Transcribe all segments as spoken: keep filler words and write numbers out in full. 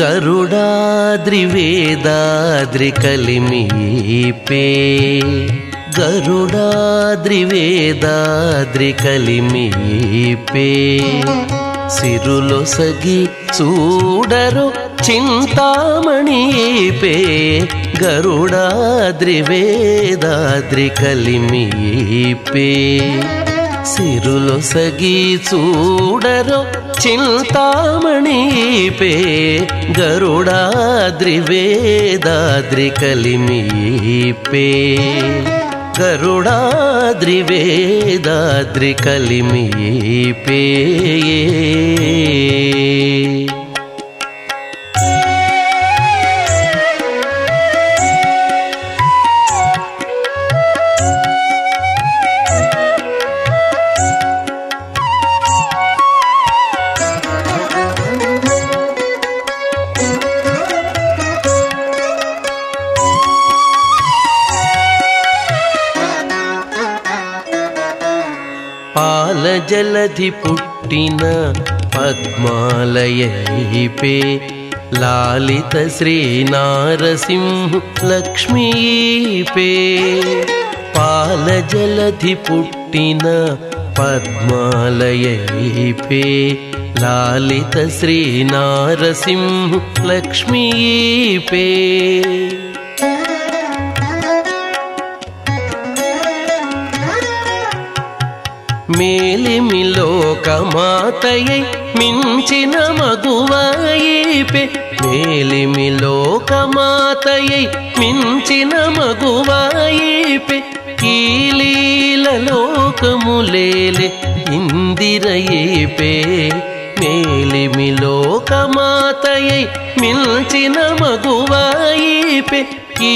గరుడాద్రి వేదాద్రి కలిమిపే గరుడాద్రి వేదాద్రి కలిమిపే సిరులొసగి చూడరు చింతామణిపే గరుడాద్రి వేదాద్రి కలిమిపే సిరులొసగి చూడరు చింతామణిపే గరుడాద్రి వేదాద్రి కలిమిపే గరుడాద్రి వేదాద్రి కలిమిపే పాల జలధి పుట్టిన పద్మాలయైపే లాలిత శ్రీ నారసింహ లక్ష్మీపే పాల జలధి పుట్టిన పద్మాలయైపే లాలిత శ్రీ నారసింహ లక్ష్మీపే మేలిమిలోకమాతయై మించిన మగువాయిపే మేలిమిలోకమాతయై మించిన మగువాయిపే ఈ లీలలోకములేలే ఇందిరయేపే మేలిమిలోకమాతయై మించిన మగువాయిపే ఈ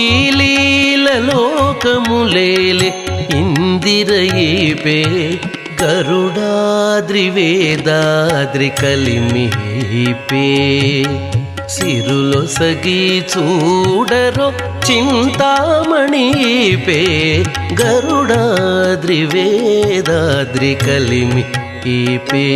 లీలలోకములేలే ఇందిరయేపే గరుడాద్రి వేదాద్రి కలిమిపే సిరులొసగి చూడరో చింతామణిపే గరుడాద్రి వేదాద్రి కలిమిపే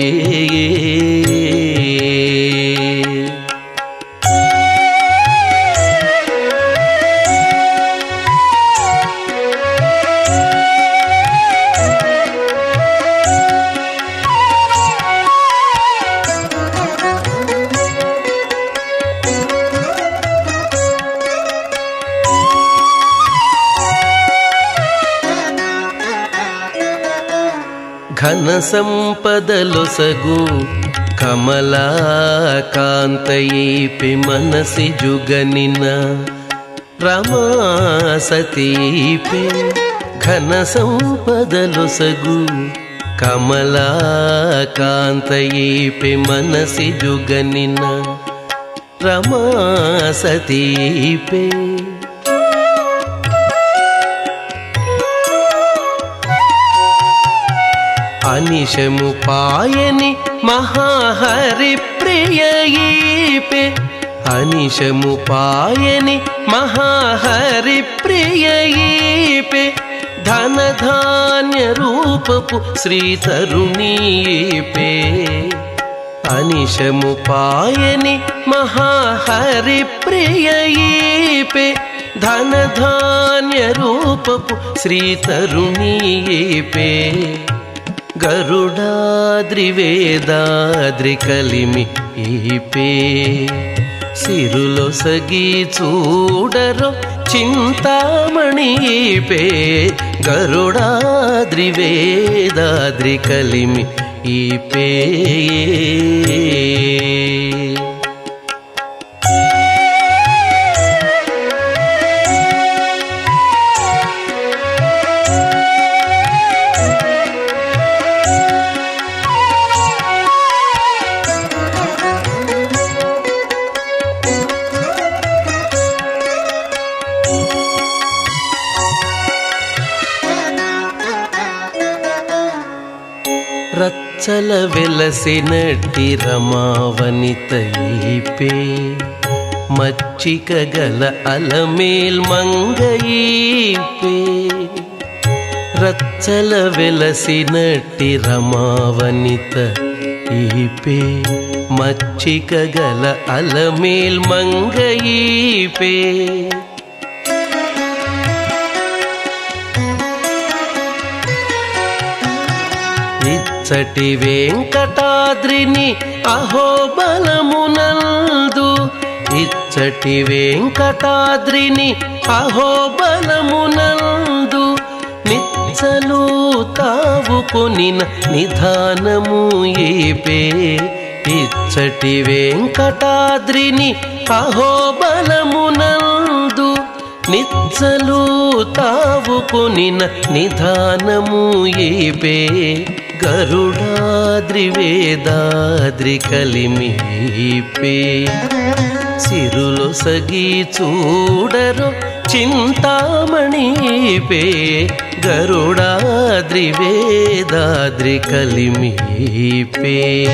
ఘన సంపదలొసగు కమలాకాంతయైపే మనసి జుగనిన రమా సతీపే ఘన సంపదలొసగు కమలాకాంతయైపే మనసి జుగనిన రమా సతీపే అనిశము పాయని మహాహరి ప్రియయీపే అనిశము పాయని మహాహరి ప్రియయీపే ధనధాన్య రూపపు శ్రీ తరుణీపే అనిశము పాయని మహాహరి ప్రియయీపే ధనధాన్య రూపపు శ్రీ తరుణీపే గరుడాద్రి వేదాద్రి కలిమిపే సిరులొసగి చూడరో చింతామణిపే గరుడాద్రి వేదాద్రి కలిమిపే రచ్చల వెలసినట్టి రమావనితయీపే మచ్చిక గల అలమేల్ మంగయీపే రచ్చల వెలసినట్టి రమావనితయీపే మచ్చిక గల అలమేల్ మంగయీపే ఇచ్చటి వెంకటాద్రిని అహోబలమునందు ఇచ్చటి వెంకటాద్రిని అహోబలమునందు నిచ్చలు తావుకొనిన నిధానము ఏపే ఇచ్చటి వెంకటాద్రిని అహోబలమునందు నిచ్చలు తావుకొనిన నిధానము ఏపే గరుడాద్రి వేదాద్రి కలిమిపే సిరులు సగి చూడరు చింతామణిపే గరుడాద్రి వేదాద్రి కలిమిపే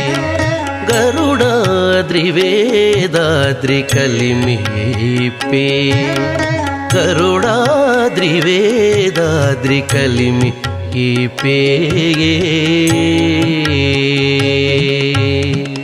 గరుడాద్రి వేదాద్రి కలిమిపే గరుడాద్రి వేదాద్రి కలిమి ఈ పే